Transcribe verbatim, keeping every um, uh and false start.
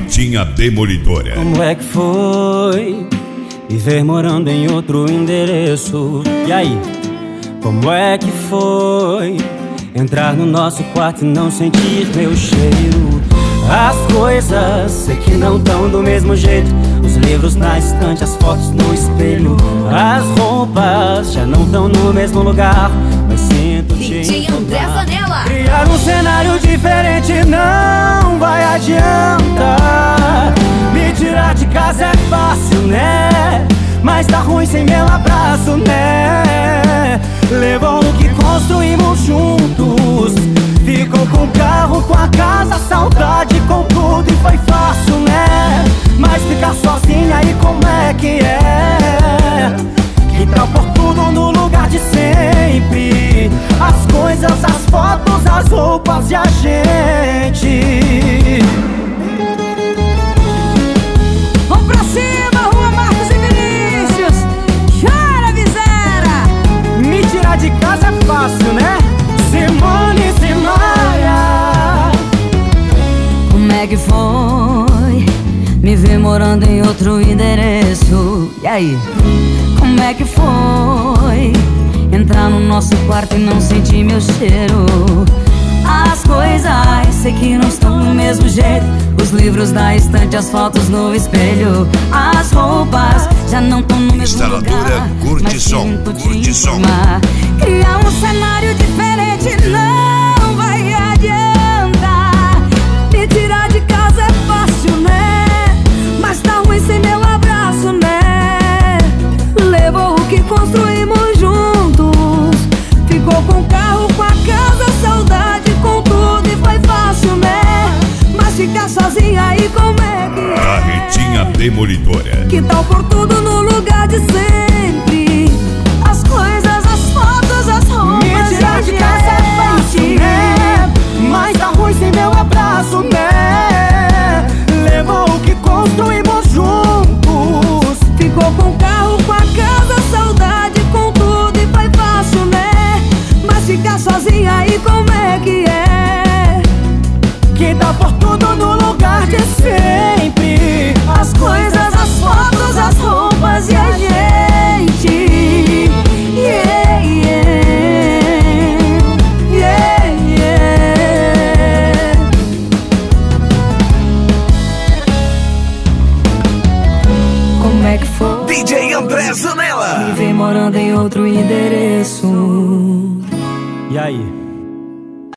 Carretinha Demolidora. Como é que foi viver morando em outro endereço? E aí? Como é que foi entrar no nosso quarto e não sentir meu cheiro? As coisas sei que não tão do mesmo jeito. Os livros na estante, as fotos no espelho. As roupas já não tão no mesmo lugar, mas sinto te D J André Zanella. Criar um cenário diferente não vai adiantar. Me tirar de casa é fácil, né? Mas tá ruim sem meu abraço, né? Levou o que construímos juntos. Ficou com o carro, com a casa, saudade com tudo. E foi fácil, né? Mas ficar sozinha aí como é que é? Que tal pôr tudo no lugar de sempre? As coisas, as fotos, as roupas e a gente. Vamos pra cima, Rua Marcos e Vinícius. Chora, miséria. Me tirar de casa é fácil, né? Simone e Simaria. Como é que foi me ver morando em outro endereço? E aí? Como é que foi entrar no nosso quarto e não sentir meu cheiro? As coisas sei que não estão do mesmo jeito. Os livros da estante, as fotos no espelho. As roupas já não estão no mesmo Instaladora lugar, Curte mas Som, sinto te Curte Som. informar. Criar um cenário diferente não vai adiantar. Me tirar de casa é fácil, né? Mas tá ruim sem meu abraço, né? Levou o que construímos juntos. Ficou com o carro, com a casa, saudade com tudo. E foi fácil, né? Mas ficar sozinha aí como é que é? Carretinha Demolidora. Que tal por tudo no lugar de sempre? As coisas, as fotos, as roupas. Me tirar de casa é fácil, né? Mas tá ruim sem meu abraço, né? Levou o que construímos juntos. Ficou com o carro, com a casa, saudade com tudo. E foi fácil, né? Mas ficar sozinha aí como é que é? Que dá por tudo no lugar de sempre. As coisas, as fotos, as roupas e a gente. Yeah, yeah, yeah, yeah. Como é que foi D J André Zanella. me ver morando em outro endereço? E aí?